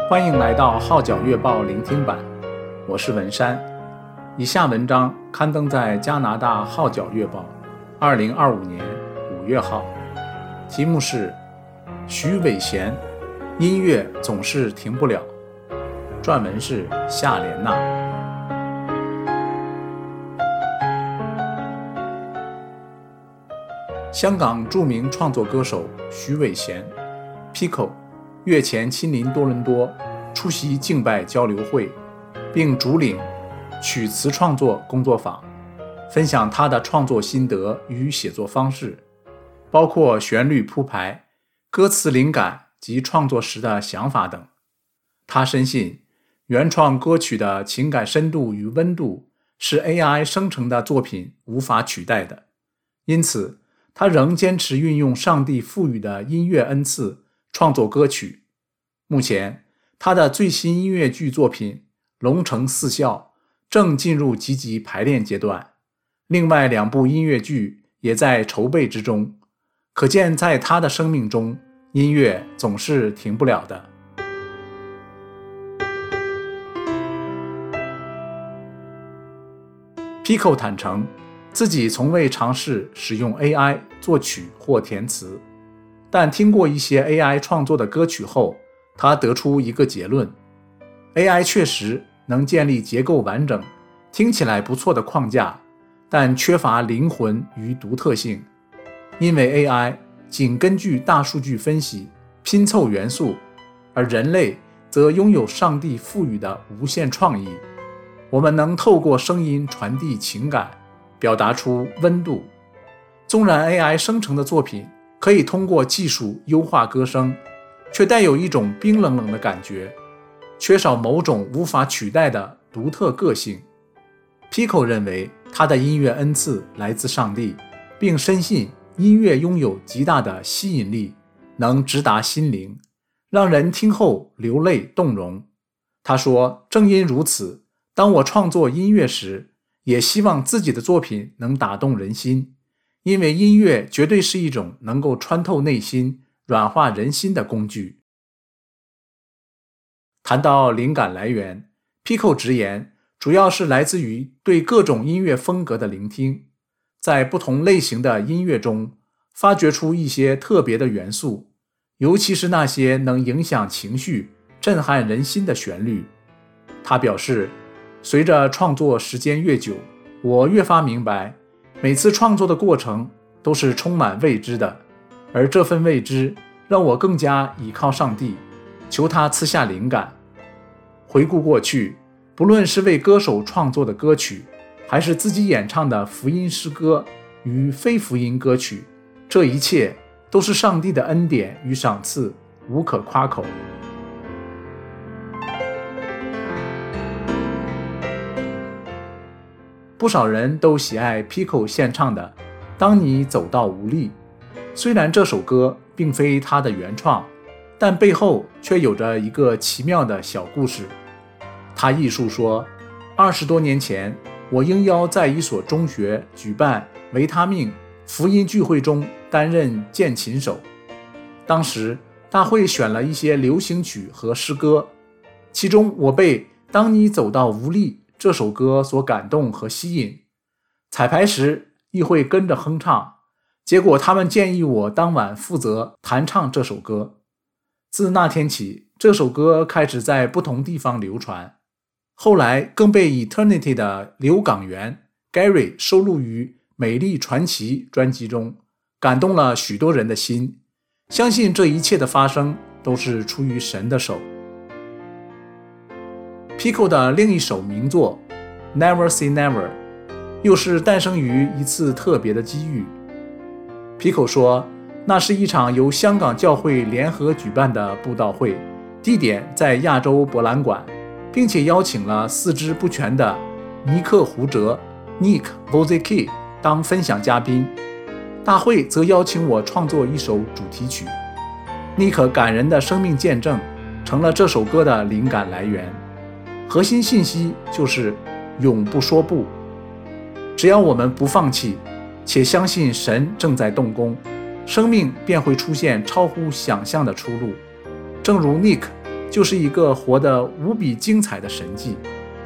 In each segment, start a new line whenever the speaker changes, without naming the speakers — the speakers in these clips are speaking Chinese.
欢迎来到号角月报聆听版，我是文山。以下文章刊登在加拿大号角月报2025年5月号，题目是徐伟贤，音乐总是停不了，撰文是夏莲娜。香港著名创作歌手徐伟贤 Pico 月前亲临多伦多出席敬拜交流会，并主领曲词创作工作坊，分享他的创作心得与写作方式，包括旋律铺排、歌词灵感及创作时的想法等。他深信原创歌曲的情感深度与温度是 AI 生成的作品无法取代的，因此他仍坚持运用上帝赋予的音乐恩赐创作歌曲。目前他的最新音乐剧作品《龙城四校》正进入积极排练阶段，另外2部音乐剧也在筹备之中，可见在他的生命中，音乐总是停不了的。Pico 坦诚自己从未尝试使用 AI 作曲或填词，但听过一些 AI 创作的歌曲后，他得出一个结论： AI 确实能建立结构完整、听起来不错的框架，但缺乏灵魂与独特性，因为 AI 仅根据大数据分析拼凑元素，而人类则拥有上帝赋予的无限创意。我们能透过声音传递情感，表达出温度。纵然 AI 生成的作品可以通过技术优化歌声，却带有一种冰冷冷的感觉，缺少某种无法取代的独特个性。Pico 认为他的音乐恩赐来自上帝，并深信音乐拥有极大的吸引力，能直达心灵，让人听后流泪动容。他说，正因如此，当我创作音乐时，也希望自己的作品能打动人心，因为音乐绝对是一种能够穿透内心、软化人心的工具。谈到灵感来源， Pico 直言，主要是来自于对各种音乐风格的聆听，在不同类型的音乐中发掘出一些特别的元素，尤其是那些能影响情绪、震撼人心的旋律。他表示，随着创作时间越久，我越发明白，每次创作的过程都是充满未知的，而这份未知让我更加倚靠上帝，求他赐下灵感。回顾过去，不论是为歌手创作的歌曲，还是自己演唱的福音诗歌与非福音歌曲，这一切都是上帝的恩典与赏赐，无可夸口。不少人都喜爱 Pico 献唱的《当你走到无力》，虽然这首歌并非他的原创，但背后却有着一个奇妙的小故事。他忆述说，20多年前，我应邀在一所中学举办维他命福音聚会中担任键琴手。当时大会选了一些流行曲和诗歌，其中我被《当你走到无力》这首歌所感动和吸引，彩排时亦会跟着哼唱，结果他们建议我当晚负责弹唱这首歌。自那天起，这首歌开始在不同地方流传，后来更被 Eternity 的刘港元 Gary 收录于美丽传奇专辑中，感动了许多人的心。相信这一切的发生都是出于神的手。Pico 的另一首名作 Never Say Never 又是诞生于一次特别的机遇。Pico 说，那是一场由香港教会联合举办的布道会，地点在亚洲博览馆，并且邀请了四肢不全的尼克胡哲 Nick Vozicki 当分享嘉宾。大会则邀请我创作一首主题曲。尼克感人的生命见证成了这首歌的灵感来源。核心信息就是永不说不，只要我们不放弃，且相信神正在动工，生命便会出现超乎想象的出路。正如 Nick 就是一个活得无比精彩的神迹。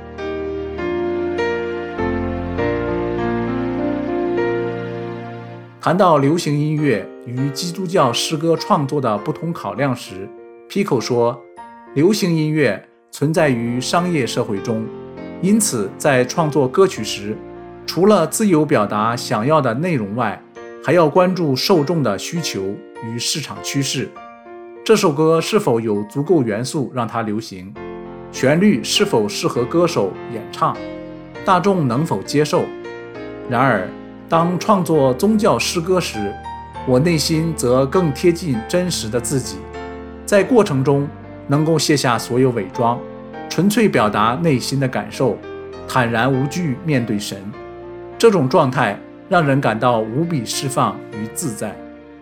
谈到流行音乐与基督教诗歌创作的不同考量时， Pico 说，流行音乐存在于商业社会中，因此在创作歌曲时，除了自由表达想要的内容外，还要关注受众的需求与市场趋势。这首歌是否有足够元素让它流行？旋律是否适合歌手演唱？大众能否接受？然而，当创作宗教诗歌时，我内心则更贴近真实的自己，在过程中能够卸下所有伪装，纯粹表达内心的感受，坦然无惧面对神。这种状态让人感到无比释放与自在。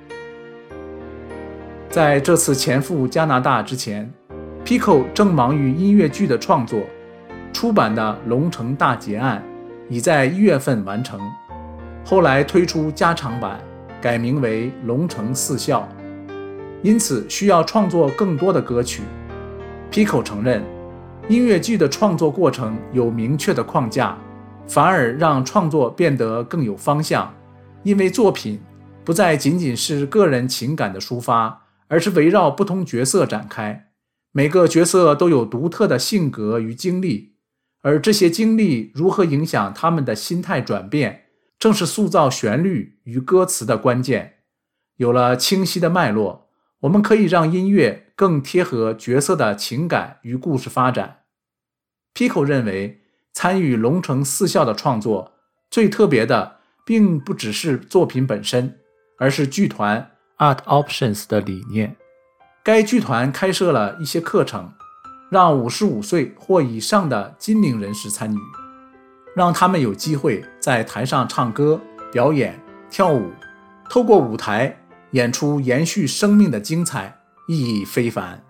在这次前赴加拿大之前， Pico 正忙于音乐剧的创作，出版的《龙城大劫案》已在1月份完成，后来推出加长版，改名为《龙城四校》，因此需要创作更多的歌曲。 Pico 承认，音乐剧的创作过程有明确的框架，反而让创作变得更有方向，因为作品不再仅仅是个人情感的抒发，而是围绕不同角色展开，每个角色都有独特的性格与经历，而这些经历如何影响他们的心态转变，正是塑造旋律与歌词的关键。有了清晰的脉络，我们可以让音乐更贴合角色的情感与故事发展。Pico 认为，参与龙城四校的创作，最特别的并不只是作品本身，而是剧团 Art Options 的理念。该剧团开设了一些课程，让55岁或以上的金龄人士参与，让他们有机会在台上唱歌、表演、跳舞，透过舞台演出延续生命的精彩，意义非凡。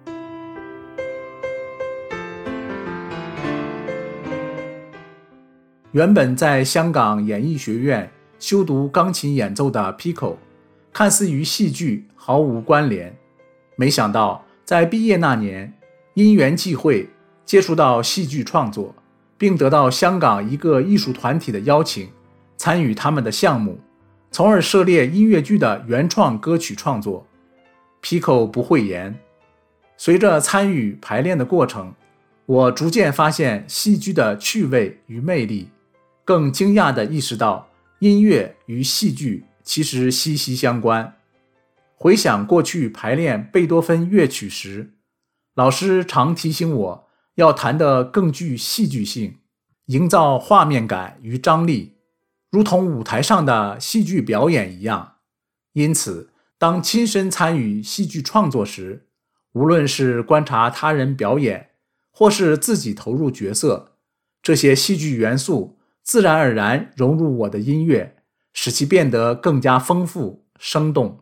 原本在香港演艺学院修读钢琴演奏的 Pico， 看似与戏剧毫无关联，没想到在毕业那年，因缘际会接触到戏剧创作，并得到香港一个艺术团体的邀请，参与他们的项目，从而涉猎音乐剧的原创歌曲创作。Pico 不讳言，随着参与排练的过程，我逐渐发现戏剧的趣味与魅力，更惊讶地意识到音乐与戏剧其实息息相关。回想过去排练贝多芬乐曲时，老师常提醒我要弹得更具戏剧性，营造画面感与张力，如同舞台上的戏剧表演一样。因此，当亲身参与戏剧创作时，无论是观察他人表演，或是自己投入角色，这些戏剧元素自然而然融入我的音乐，使其变得更加丰富生动。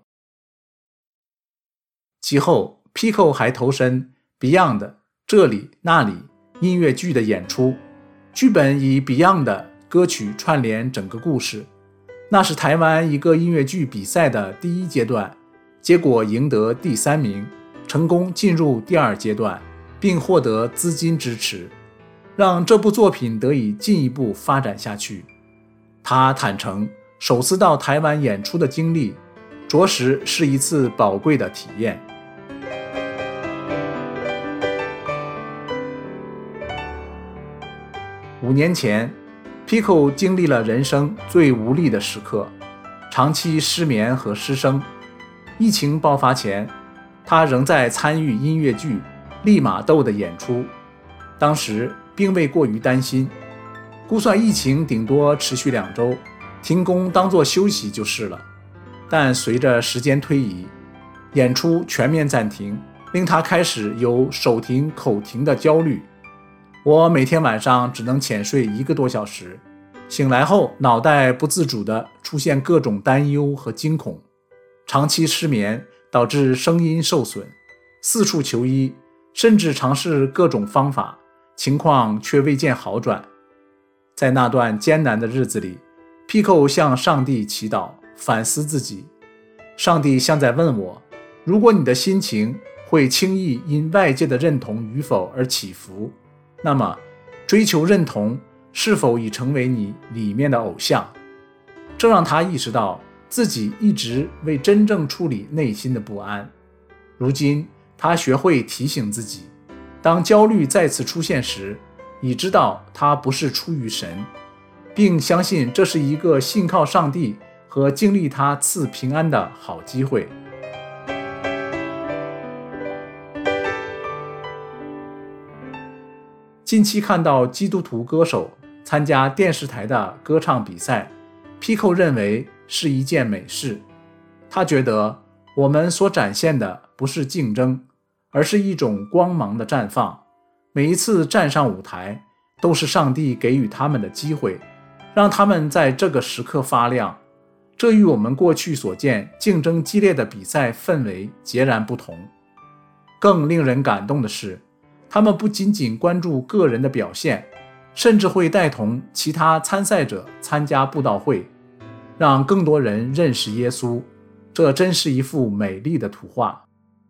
其后 Pico 还投身 Beyond 这里那里音乐剧的演出，剧本以 Beyond 的歌曲串联整个故事。那是台湾一个音乐剧比赛的第1阶段，结果赢得第3名，成功进入第2阶段，并获得资金支持，让这部作品得以进一步发展下去。他坦诚，首次到台湾演出的经历，着实是一次宝贵的体验。5年前 Pico 经历了人生最无力的时刻，长期失眠和失声。疫情爆发前，他仍在参与音乐剧《利玛窦》的演出，当时并未过于担心，估算疫情顶多持续2周，停工当作休息就是了。但随着时间推移，演出全面暂停，令他开始有手停口停的焦虑。我每天晚上只能浅睡1个多小时，醒来后脑袋不自主地出现各种担忧和惊恐。长期失眠导致声音受损，四处求医，甚至尝试各种方法，情况却未见好转。在那段艰难的日子里， Pico 向上帝祈祷，反思自己。上帝像在问我，如果你的心情会轻易因外界的认同与否而起伏，那么追求认同是否已成为你里面的偶像？这让他意识到自己一直未真正处理内心的不安。如今他学会提醒自己，当焦虑再次出现时，已知道它不是出于神，并相信这是一个信靠上帝和经历他赐平安的好机会。近期看到基督徒歌手参加电视台的歌唱比赛， Pico 认为是一件美事。他觉得我们所展现的不是竞争，而是一种光芒的绽放。每一次站上舞台，都是上帝给予他们的机会，让他们在这个时刻发亮。这与我们过去所见竞争激烈的比赛氛围截然不同。更令人感动的是，他们不仅仅关注个人的表现，甚至会带同其他参赛者参加布道会，让更多人认识耶稣。这真是一幅美丽的图画。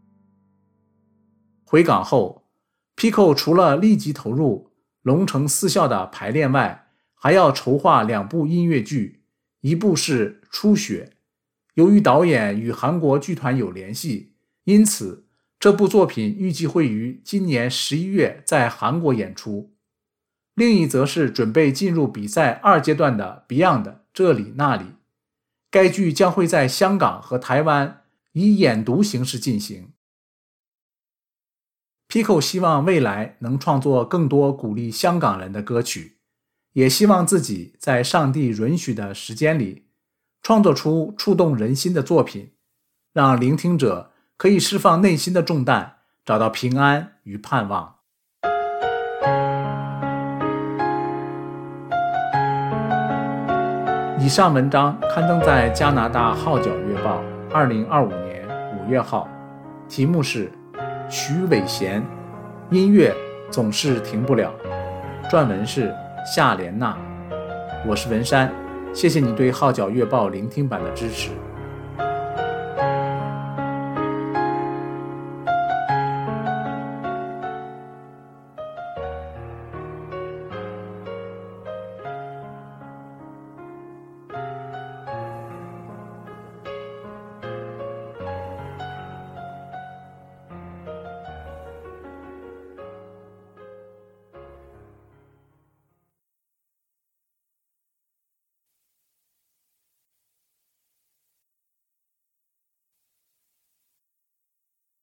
回港后， Pico 除了立即投入龙城私校的排练外，还要筹划2部音乐剧，一部是《初雪》。由于导演与韩国剧团有联系，因此这部作品预计会于今年11月在韩国演出。另一则是准备进入比赛2阶段的 Beyond 这里那里，该剧将会在香港和台湾以演读形式进行。Pico 希望未来能创作更多鼓励香港人的歌曲，也希望自己在上帝允许的时间里创作出触动人心的作品，让聆听者可以释放内心的重担，找到平安与盼望。以上文章刊登在加拿大号角月报2025年5月号，题目是徐伟贤，音乐总是停不了。撰文是夏莲娜。我是文山，谢谢你对号角月报聆听版的支持。